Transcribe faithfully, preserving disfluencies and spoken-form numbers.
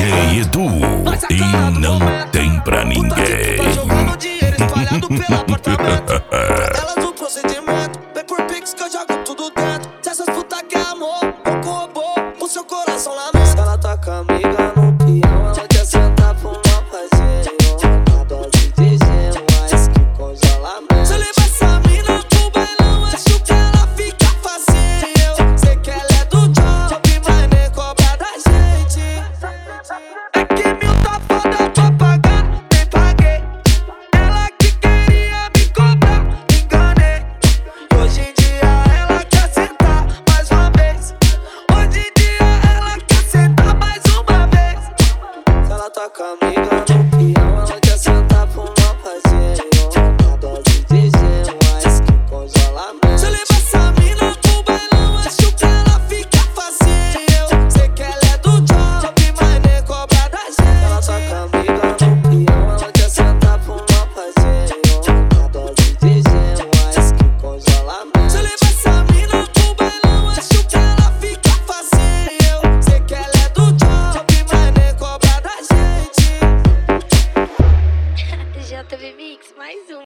J Edu e não tem pra ninguém. Tá jogando dinheiro espalhado pelo apartamento. Elas o procedimento, vem por pix que eu jogo tudo dentro. Se essas puta quer amor, pouco robô, o seu coração lá dentro. Ela tá com a amiga